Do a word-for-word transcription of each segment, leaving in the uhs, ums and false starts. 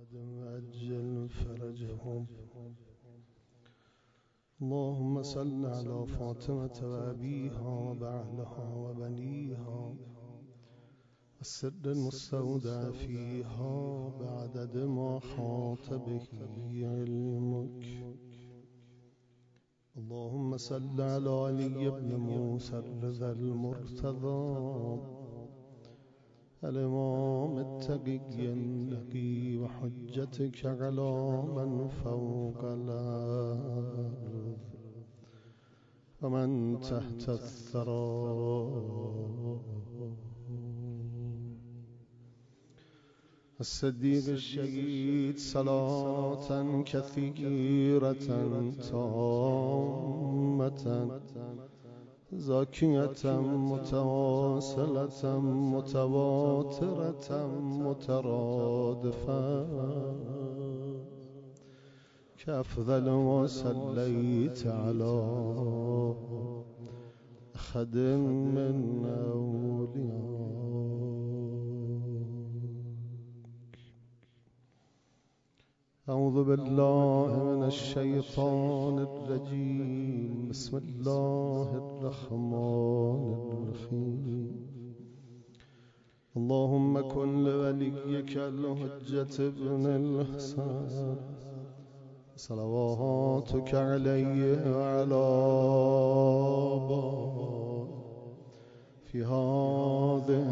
وعجل فرجهم. اللهم صل على فاطمة وأبيها وبعلها وبنيها السر المستودع فيها بعدد ما حاط به علمك. اللهم صل على علي بن موسى الرضا المرتضى الإمام التقي النقي وحجتك على من فوق الأرض ومن تحت الثرى. الصديق الشهيد صلاة كثيرة تامة زاكية متواصلة متواترة مترادفة كأفضل ما صليت على أحد من أوليائك. أعوذ بالله من الشيطان الرجيم. بسم الله الرحمن الرحيم. اللهم كن لوليك الحجة ابن الحسن صلواتك عليه وعلى آبائه في هذه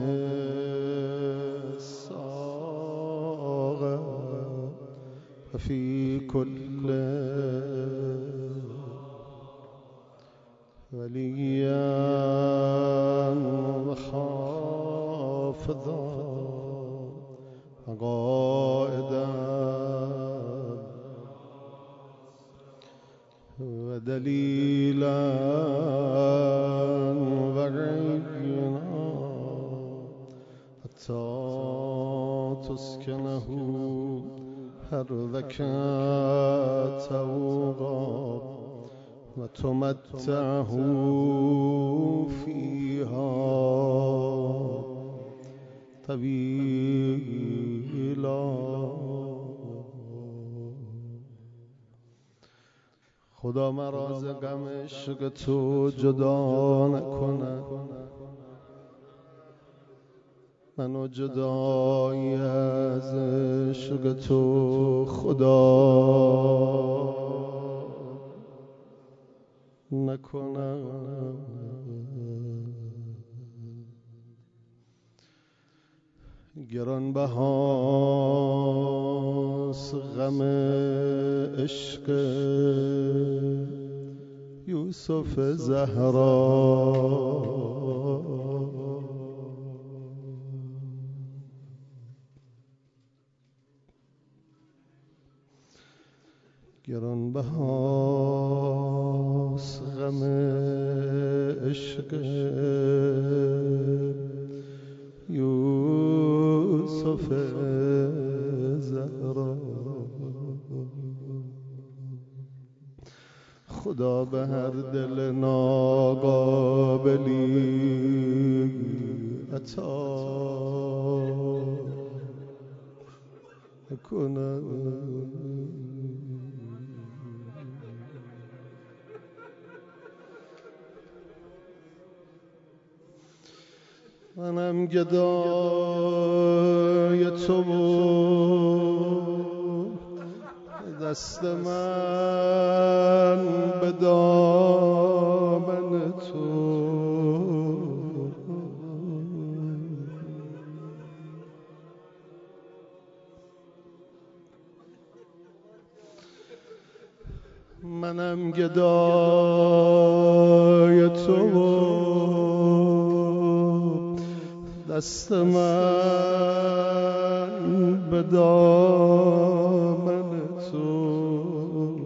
الساعة وفي كل وليا وحافظا وقائدا ودليلا وعينا حتى تسكنه أرضك توغا وتمتعه فيها طويلا. خدا مرا ز غم عشق تو جدا نکنه، منو جدایی از عشق تو خدا نکنه. گران بهاست غم عشق یوسف زهرا. گران بهاست غم عشق یوسف زهرا. خدا به هر دل ناقابلی عطا کنه. منم گدای تو دست من به دامن تو. منم گدای تو دست من به دامن تو.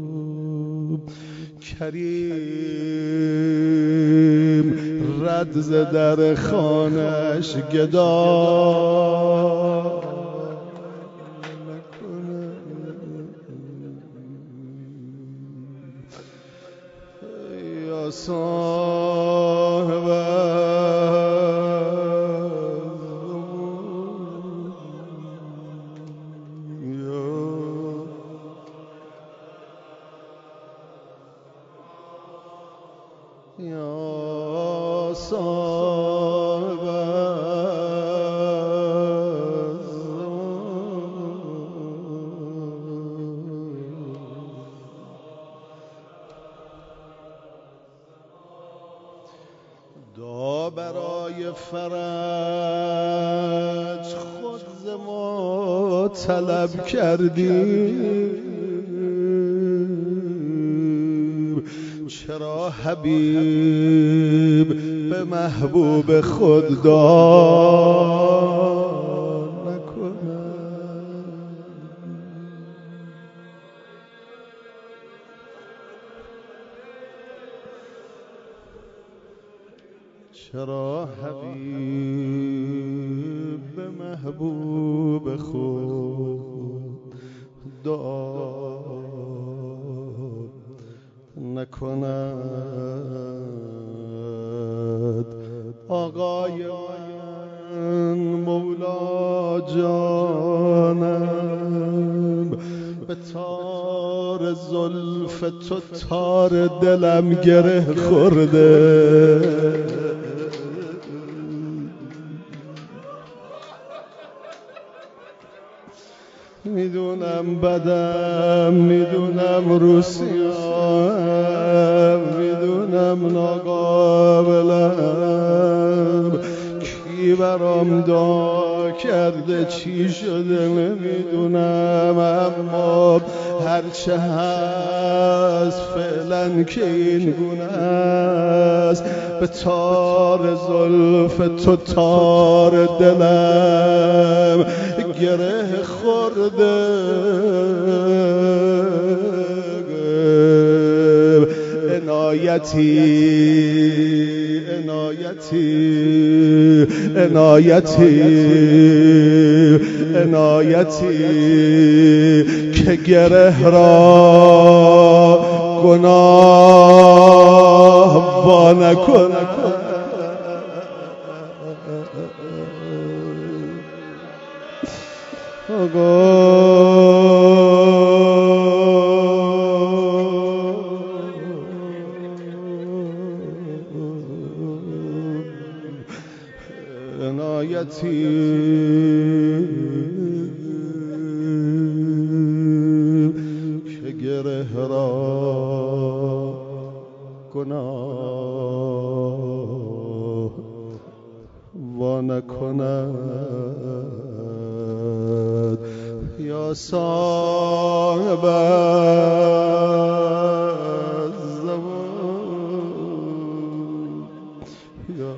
کریم رد ز در خانش گدا نکنه. یا صاحب صاحب دا برای فرج خود ز ما طلب کردیم، چرا حبیب به محبوب خود داد نکند؟ چرا حبیب به محبوب خود داد نکند؟ آقای من مولا جانم، به تار زلف تو تار دلم گره خورده. میدونم بدم، میدونم روسیم، میدونم ناقابلم، کی برام دعا کرده چی شده نمیدونم، اما هرچه هست فعلا که این گونه است، به تار زلف تو تار دلم گره خورده. عنایتی عنایتی عنایتی عنایتی که گره را گناه وا نکند. عنایتی که گره را گناه وا نکند. یا صاحب الزمان، یا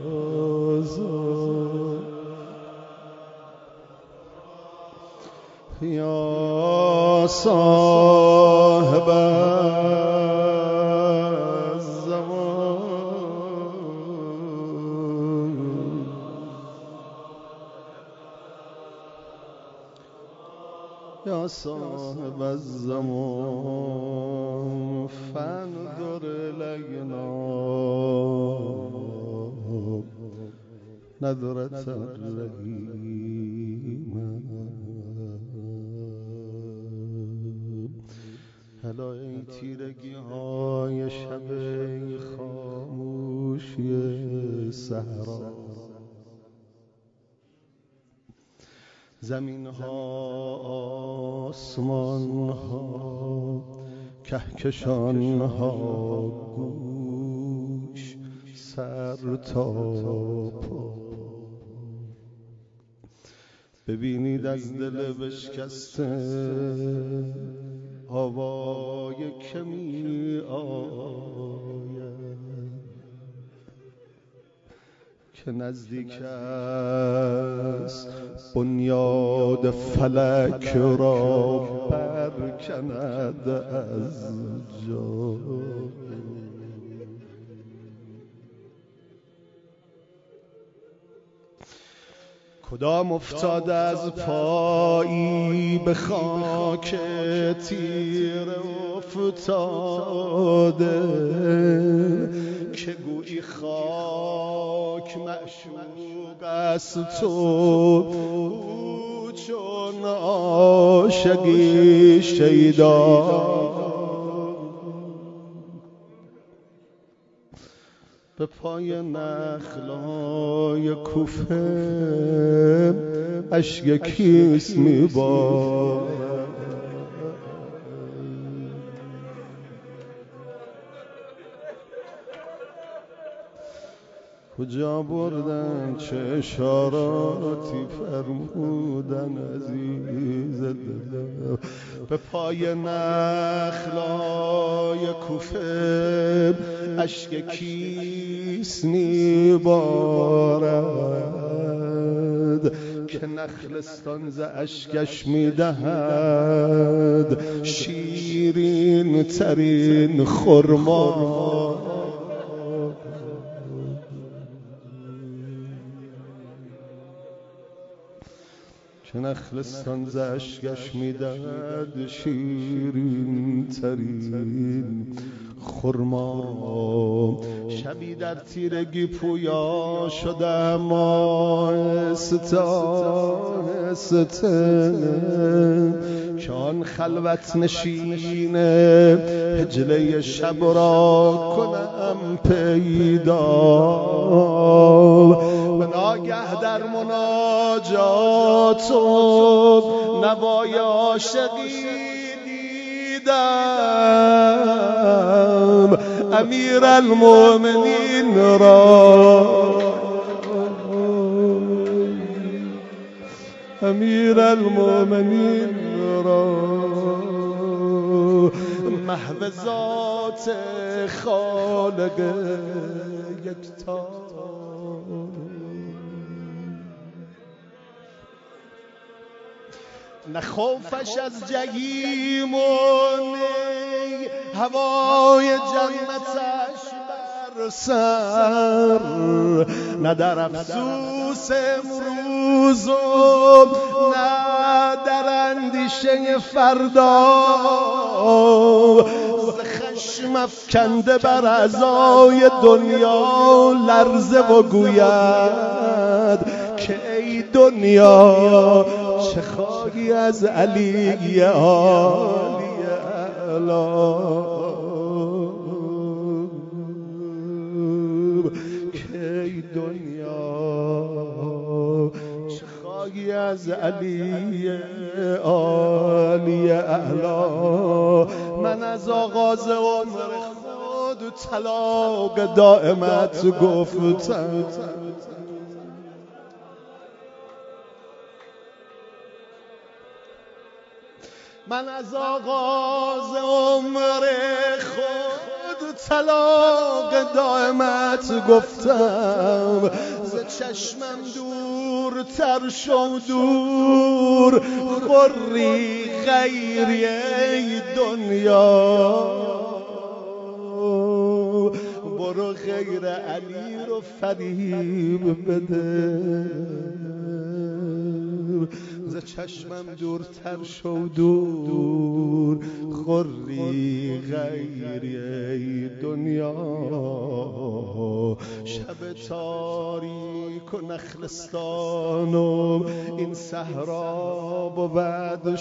یا صاحب الزمان، یا صاحب الزمان فانظر الینا نظرة الرحیم. هلا ای تیرگی های شب، ای خاموشی صحرا، زمین ها آسمان ها کهکشان ها گوش سر تا پا، ببینید از دل بشکسته هوای که می آید، که نزدیک است بنیاد فلک را برکند از جا. کدام افتاده از پایی به خاک تیره افتاده، که گویی خاک معشوق است تو چون عاشقی شیدا. به پای نخلای کوفه اشک کیست میبارد. کجا بردن چه اشاراتی فرمودن عزیز دلم. به پای نخلای کوفه اشک کیست میبارد که نخلستان ز اشکش میدهد شیرین ترین خرما. که نخلستان ز اشکش میدهد شیرین ترین خرما. شبی در تیرگی پویا شدم آهسته آهسته که آن خلوت نشین هجله شب را کنم پیدا. به ناگه در مناجات و نوای عاشقی دیدم امیر المؤمنین را امیر المؤمنین را محو ذات خالق یکتا. نه خوفش از جحیم و نی هوای جنتش بر سر، نه در افسوس امروز و نه در اندیشه فردا. ز خشم افکنده بر اعضای دنیا لرزه و گوید که ای دنیا چه خواهی از علی عالی اعلام. که ای دنیا چه خواهی از علی عالی اعلام. من از آغاز عمر خود طلاق دائمت گفتم. من از آغاز عمر خود طلاق دائمت گفتم. ز چشمم دور تر شو دور خوری غیری ای دنیا. برو غیر علی رو فریب بده. ز چشمم دورتر شو دور خوری غیری ای دنیا. شب تاریک و نخلستانم این صحرا بود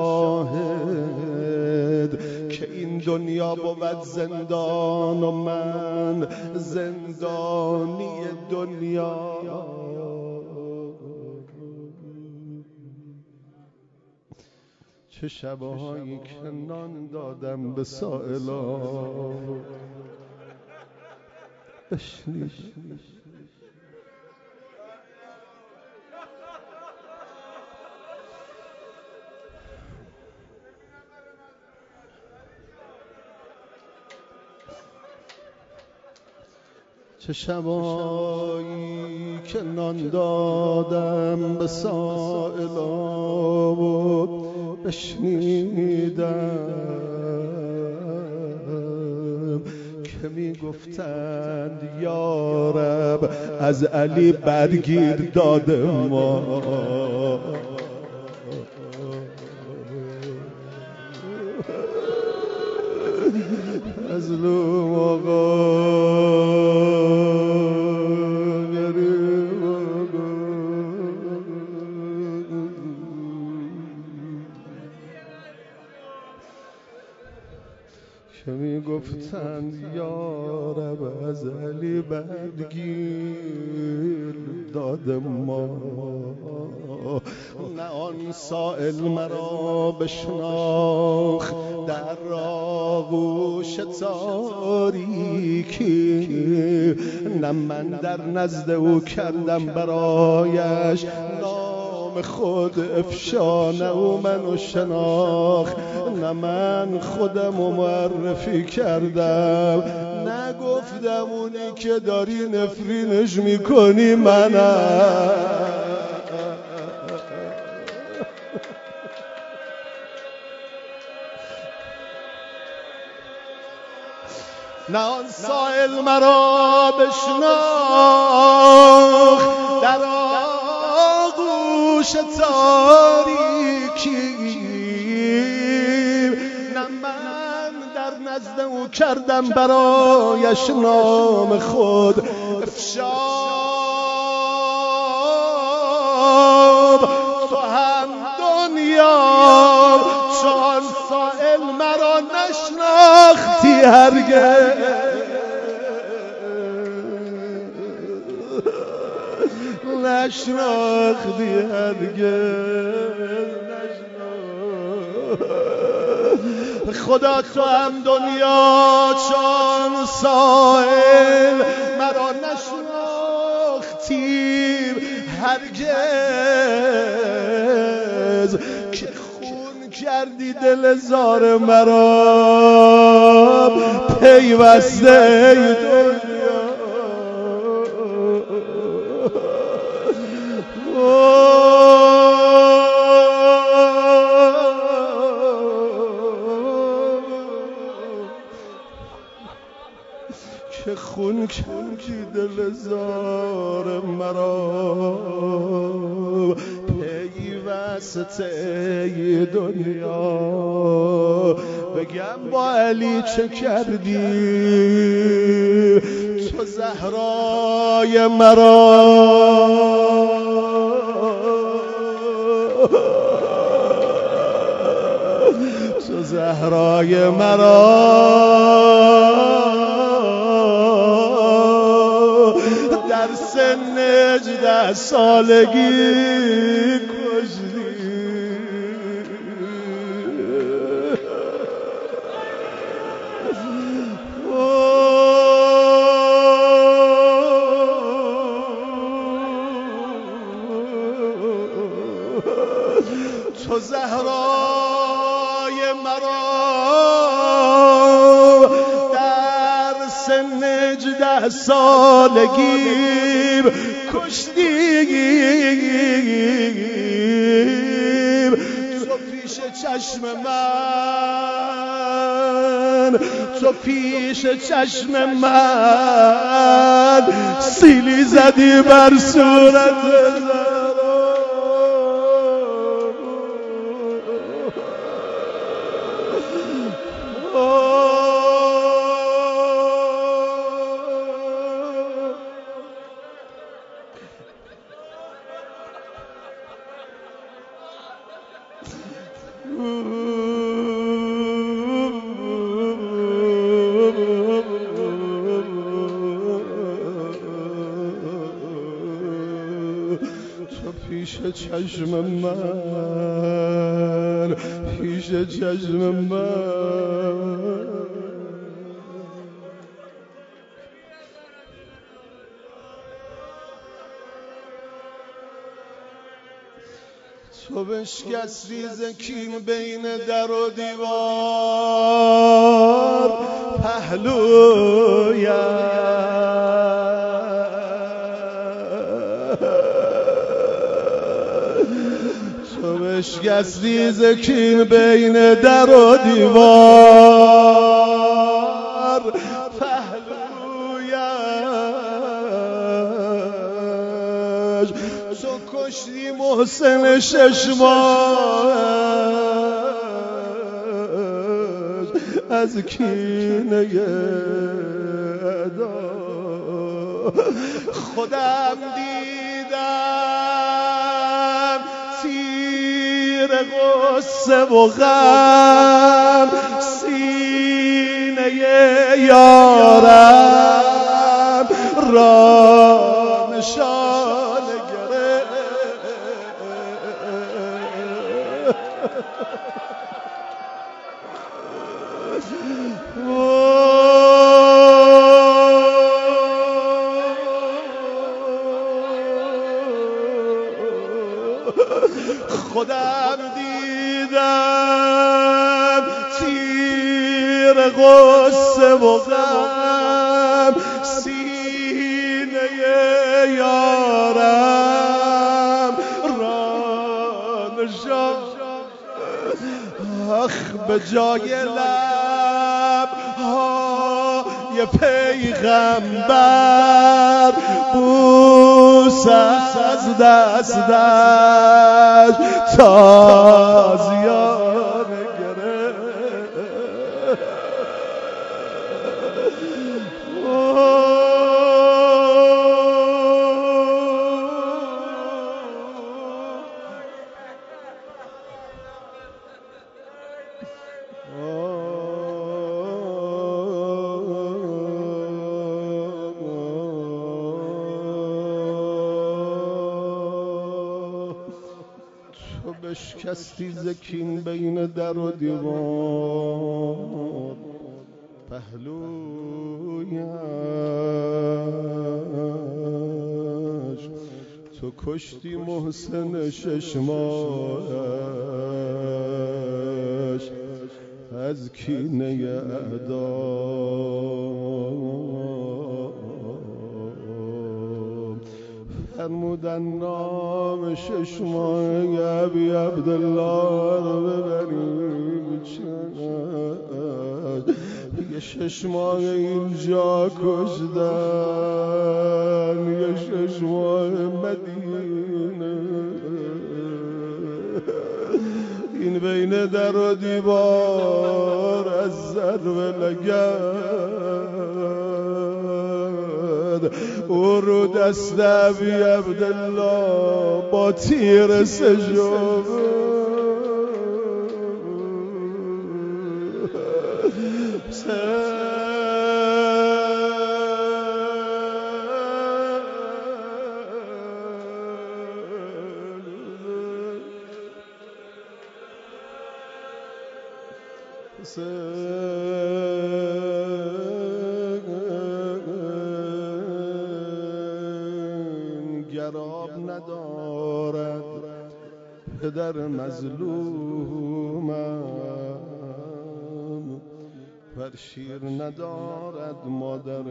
شاهد که این دنیا بود زندان و من زندانی دنیا. چه شبهایی که نان دادم به سائلا بشنیش. چه شبایی که نان دادم به سائلا و بشنیدم که می گفتند یا رب از علی برگیر داد ما. از لوم آقا که می گفتند یا رب از علی برگیر داد ما. نه آن سائل مرا بشناخت در آغوش تاریکی، نه من در نزد او کردم برایش نام خود افشا، نه او منو شناخت نه من خودم و معرفی کردم، نگفتم اونی که داری نفرینش میکنی منم. نه آن سائل مرا بشناخت در آغوش تاریکی، نه من در نزد او کردم برایش نام خود افشا. تو هم دنیا چون سائل مرا نشناختی هرگز، نشناختی هرگز. خدا تو هم دنیا چون سائل مرا نشناختی هرگز، که خون کردی دل زار مرا پیوسته دنیا. که خون کردی دل زار مرا پیوسته دنیا. بگم با علی چه کردی تو زهرای مرا، تو زهرای مرا در سن هجده سالگی کشتی. تو زهرای مرا در سن هجده سالگی کشتی. تو پیش چشم من، تو پیش چشم من سیلی زدی بر صورت تو پیش چشم من، پیش چشم من تو بشکستی زکین بین در و دیوار پهلویم، تو بشکستی زکین بین در و دیوار پهلویش، تو کشتی محسن شش ماهش از کینه ادا. خودم دیدم تیر غصه و غم سینه یارم را نشانه گرفت. خودم دیدم تیر غصه و غم سینه یارم را نشان. آخ به جای لب های پیغمبر بوس از دستش تازیانه گرفت. بشکستی زکین بین در و دیوار پهلویش، تو کشتی محسن شش ماهش از کینه اعدام. فرمودن نام شش ماه ابی عبدالله رو ببریم چشم، یه شش ماه اینجا کشدن، یه شش ماه مدینه. این بین در و دیوار از ضرب لگد او رو دست ابی عبدالله با تیر سجاب. گراب ندارد پدر مظلومم، ور شیر ندارد مادر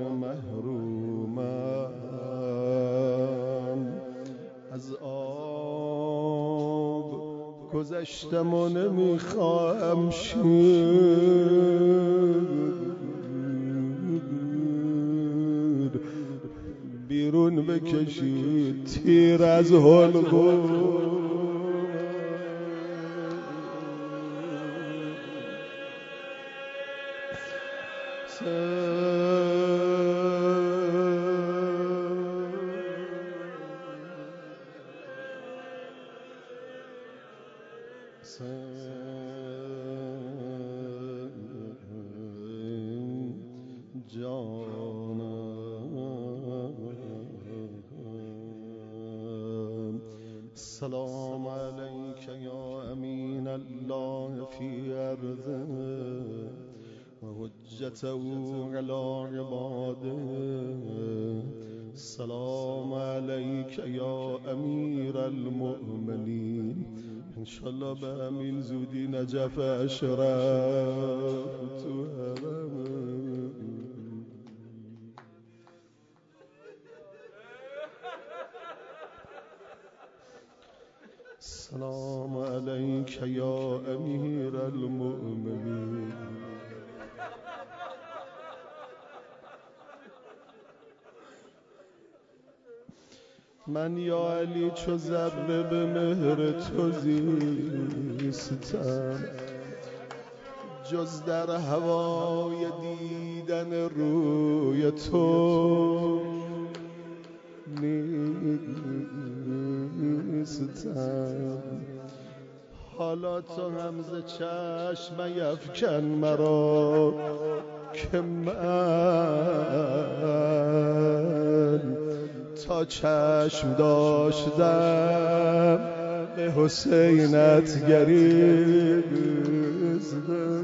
محرومم. از آب گذشتم و نمیخواهم شیر بیرون بکشید تیر از حلقوم. سلام علیک یا امین الله فی ارضه و حجته علی عباده. سلام علیک یا امیر المؤمنین. انشالله به همین زودی نجف اشرف تو حرم. سلام علیک یا امیر المؤمنین. من یا علی چو ذره به مهر تو زیستم، جز در هوای دیدن روی تو نیستم. حالا تو هم ز چشم یفکن مرا، که من تا چشم داشتم به حسینت گریستم.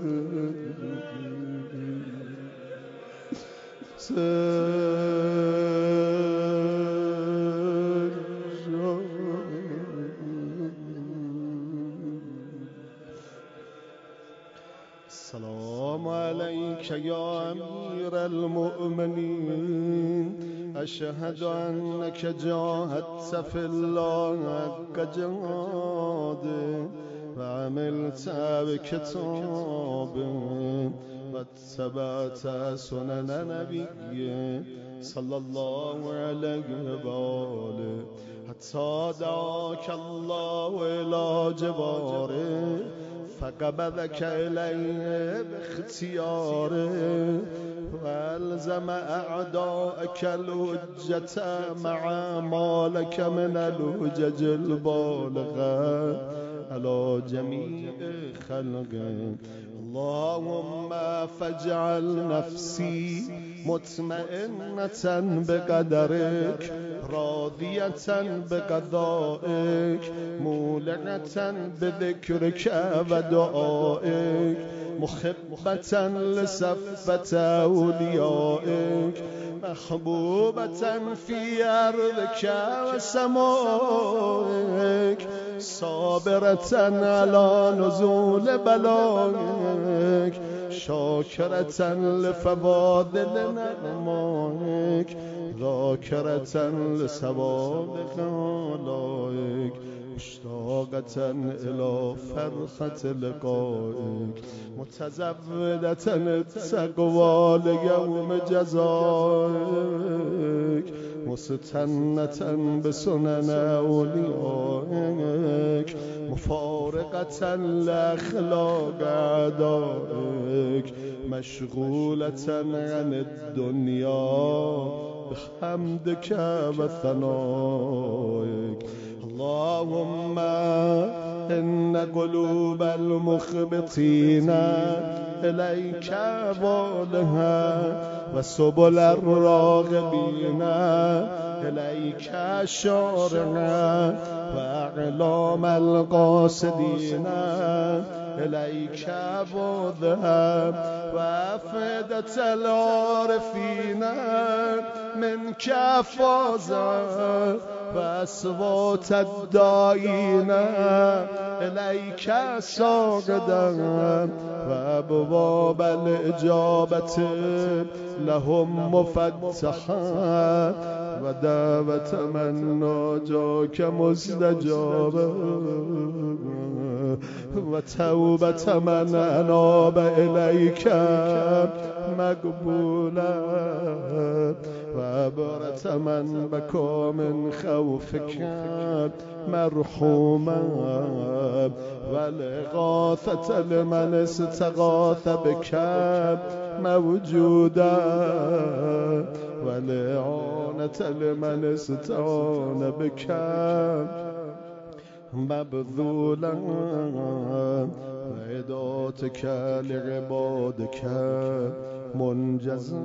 السلام عليك يا أمير المؤمنين، أشهد أنك جاهدت في الله حق جهاده وعملت بكتابه واتبعت سنن نبيه صلى الله عليه وآله حتى دعاك الله إلى جواره فقبضك إليه باختياره والزم أعداءك الحجة مع ما لك من الحجج البالغة على جميع خلقه. اللهم فاجعل نفسي مطمئنة بقدرك راضية بقضائك مولعة بذكرك ودعائك محبة لصفة أوليائك محبوبة في أرضك وسمائك صابرة على نزول بلائك شاكرة لفضائل نعمائك ذاكرة لسوابق آلائك مشتاقة إلى فرحة لقائك متزودة التقوى ليوم جزائك مستنة بسنن أوليائك مفارقة لأخلاق أعدائك مشغولة عن الدنيا بحمدك وثنائك. اللهم إن قلوب المخبطين إليك والها وسبل الراغبين إليك شارعا وأعلام القاصدين إليك بوضها وأفئدة العارفين منك فازا وأصوات الداعين إليك ساجدا وأبواب الإجابة لهم مفتحا ودعوة من ناجاك مستجابا وتوبة من أناب إليك مقبولا وعبرة من بكى من خوفك مرحوما والإغاثة لمن استغاث بك موجودا والإعانة لمن استعان بك مبذولا وعداتك لعبادك منجزا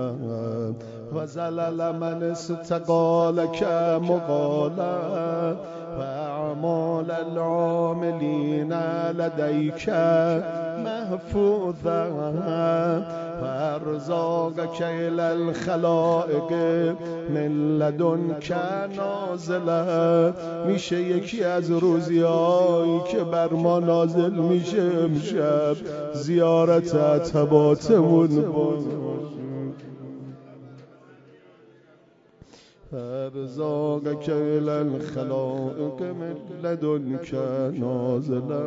وزلل من استقالك مقالا وأعمال العاملين لديك محفوظا وأرزاقك إلى الخلائق من لدنك نازلا. میشه یکی از روزیایی که بر ما نازل میشه امشب زیارت عتباتمون بود. أرزاقك إلى الخلائق من لدنك نازلا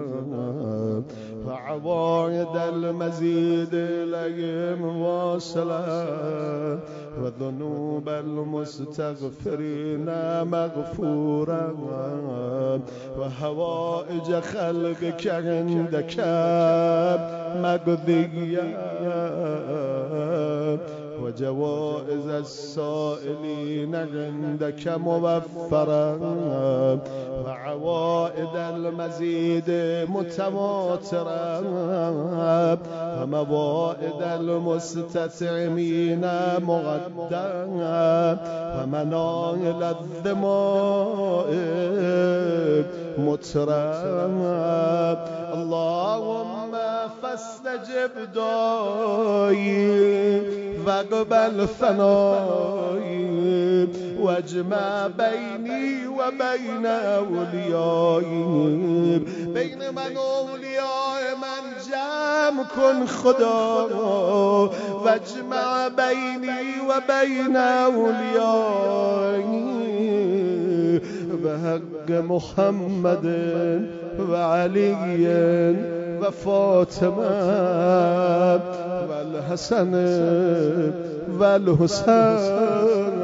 وعوائد المزيد إليهم واصلا وذنوب المستغفرين مغفورا وحوائج خلقك عندك مقضيا وجوائز السائلين عندك موفرا وعوائد المزيد متواترا وموائد المستطعمين مغدا ومنائل الذمائم مترا اللهم فاستجب دعائي واقبل ثنائي واجمع بيني وبين أوليائي بين من أولياء من جمع کن خدا واجمع بيني وبين أوليائي بحق محمد وعلي وفاطمة والحسن والحسين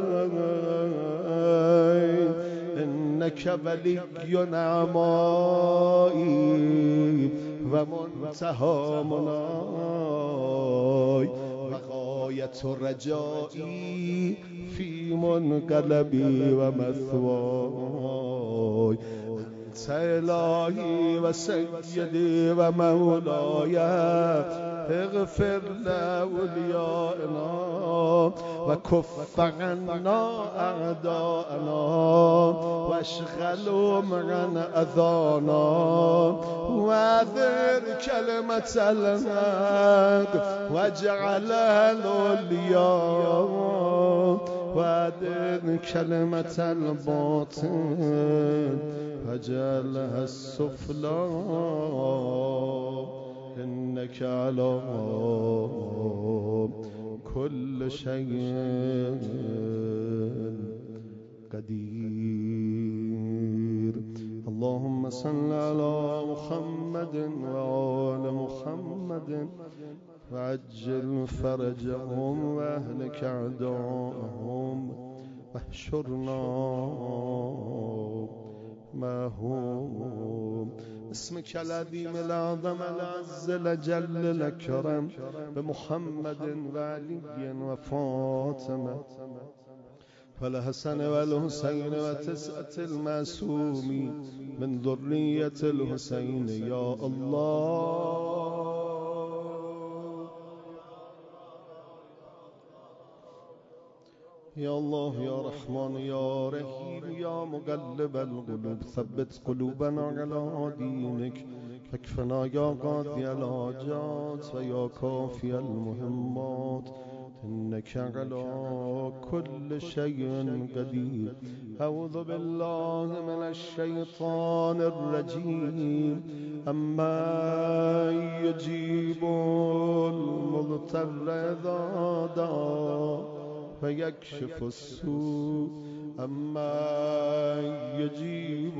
إنك ولي نعمائي ومنتهى مناي وغاية رجائي في منقلبي ومثواي أنت إلهي وسيدي ومولاي اغفر لأوليائنا وكف عنا أعداءنا واشغلهم عن أذانا وأذر كلمة الحق واجعل الأولياء وأذر كلمة الباطل وجعلها السفلى إنك على كل شيء قدير اللهم صل على محمد وآل محمد وعجل فرجهم واهلك أعداءهم واحشرنا معهم اسمك العظيم الأعظم العز الأجل الأكرم بمحمد وعلي وفاطمة والحسن والحسين وتسعة المعصومين من ذرية الحسين يا الله يا الله يا رحمن يا رحيم يا مقلب القلوب ثبت قلوبنا على دينك فاكفنا يا قاضي الحاجات ويا كافي المهمات إنك على كل شيء قدير أعوذ بالله من الشيطان الرجيم أما يجيب المضطر إذا دعا فيكشف السوء أما يجيب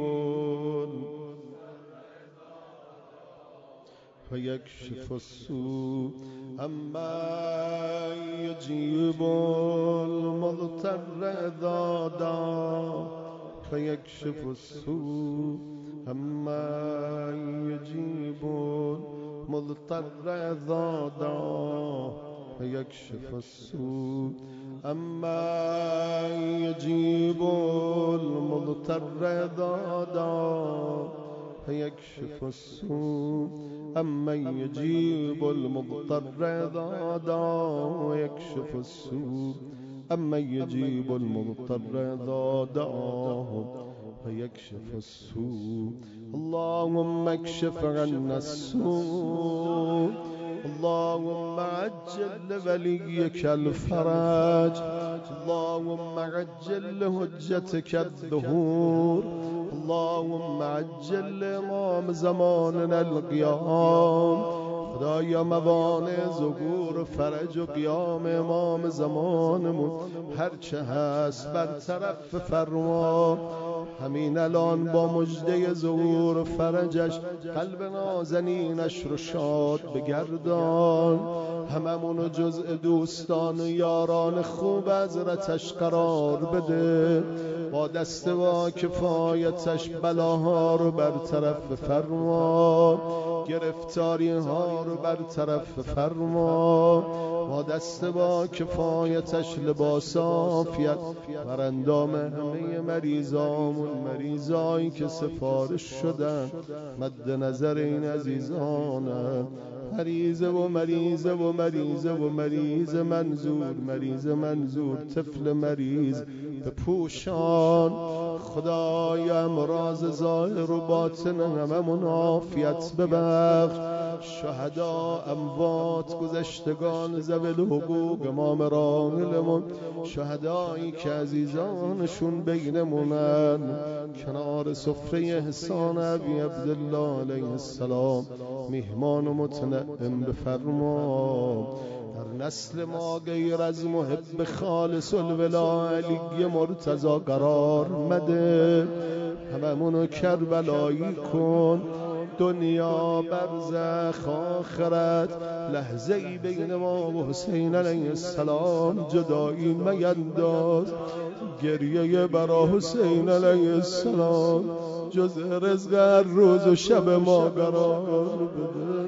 فيكشف السوء أما يجيب المضطر إذا دعا فيكشف السوء أما يجيب المضطر إذا دعا فيكشف السوء أما يجيب المضطر إذا دعا فيكشف السوء أما يجيب المضطر إذا دعا ويكشف السوء أما يجيب المضطر إذا دعاه فيكشف السوء اللهم اكشف عنا السوء اللهم عجل لوليك الفرج اللهم عجل لهجتك الظهور اللهم عجل لإمام زماننا القيام خدایا موانع ظهور فرج و قیام امام زمانمون هرچه هست برطرف فرما همین الان با مژده ظهور فرجش قلب نازنینش رو شاد بگردان هممونو جزء دوستان و یاران خوب حضرتش قرار بده با دست و کفایتش بلاها رو برطرف فرما گرفتاری ها رو برطرف فرما، با دست با کفایتش لباس عافیت بر اندام همه مریضامون، مریضایی که سفارش شدن مد نظر این عزیزانه، مریضه و مریضه و مریضه و مریض منظور، مریض منظور طفل مریض به پوشان. خدای امراض ظاهر و باطن هممون عافیت ببخش. شهدا، اموات، گذشتگان ذوی الحقوق، امام راحلمون، شهدایی که عزیزانشون بینمونن، کنار سفره احسان ابی عبدالله علیه السلام میهمان و متنعم بفرما. در نسل ما غیر از محب خالص الولا علی مرتضی قرار مده، هممونو کربلایی کن. دنیا برزخ آخرت لحظه ای بین ما و حسین علیه السلام جدایی مینداز. گریه برا حسین علیه السلام جز رزق هر روز و شب ما قرار بده.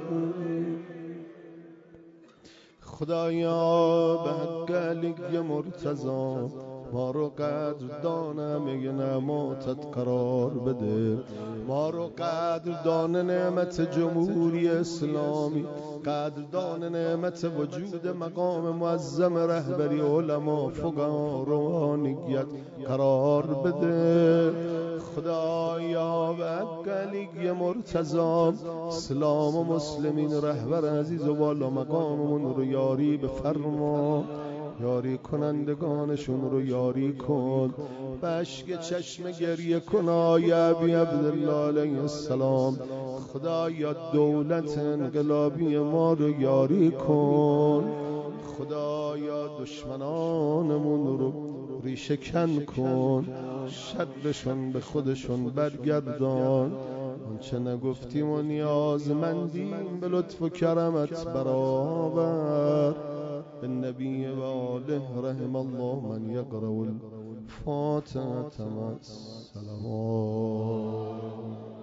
خدایا به حق علی مرتضی ما رو قدردان همه نعماتت قرار بده، ما رو قدردان نعمت جمهوری اسلامی، قدردان نعمت وجود مقام معظم رهبری علما فقها روحانیت قرار بده. خدایا به حق علی مرتضی اسلام و مسلمین رهبر عزیز و بالا مقاممون رو یاری بفرما، یاری کنندگانشون رو یاری کن. به اشک چشم گریه کن آی ابی عبدالله علیه السلام. خدایا دولت انقلابی ما رو یاری کن. خدایا دشمنانمون رو ریشه کن کن، شرشون به خودشون برگردان. آنچه نگفتیم و نیازمندیم به لطف و کرمت برآور. النبي وآله رحم الله من يقرأ الفاتحة مع السلام.